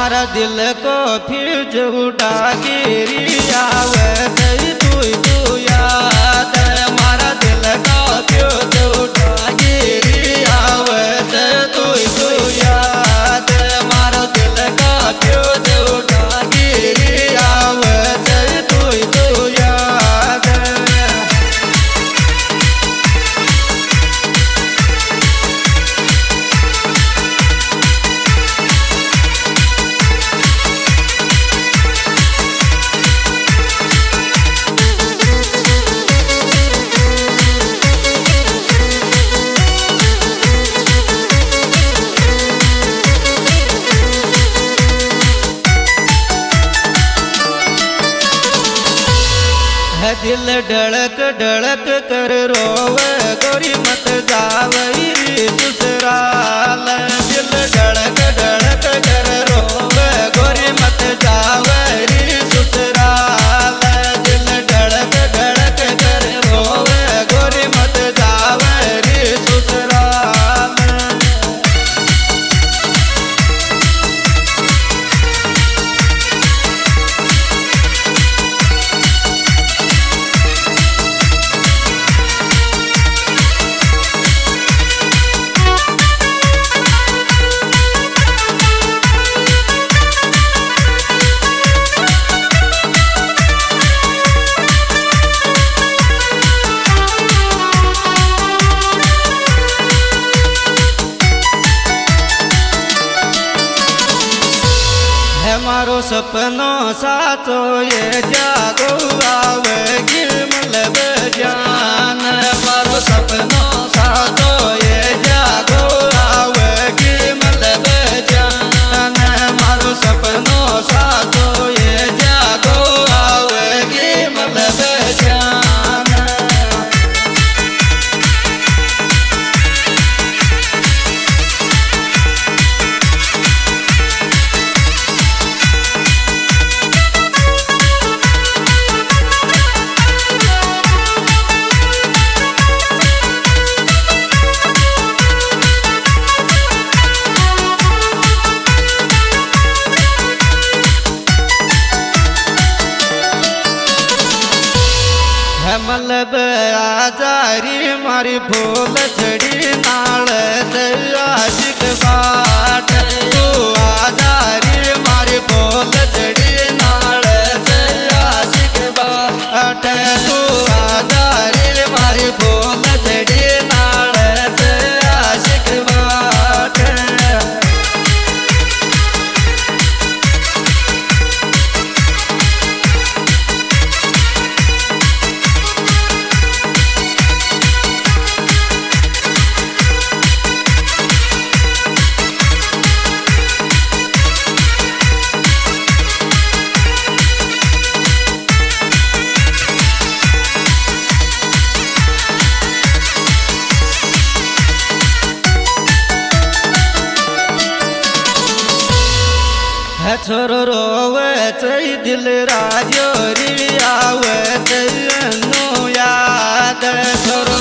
मारा दिल को फ्यूज उठा गिरी आवे तू याद मारा दिल को फ्यूज उठा गिरी आवे तू याद मारा दिल को फ्यूज उठा गिरी आवे तू याद है दिल धड़क धड़क कर रोवे गोरी मत जावई ससुराल दिल धड़क धड़क कर रोवे गोरी मत जावई ससुराल दिल धड़क धड़क कर रोवे गोरी मत जावई ससुराल मारो सपनो साचो ये जागो आवेगी मतलब जान मारो सपनो साचो ये जागो आवेगी मतलब जान मारो सपनो साचो ये जागो आवेगी मतलब जान मतलब आजारी मारी भूल छड़ी नाल आशिक बाट तू आजारी मारी भूल छड़ी नाल आशिक बाट तू आजारी मारी भूल छड़ी नाल आशिक बाट छोरो रोवे चई दिल राजोरी आवे नो याद छोरो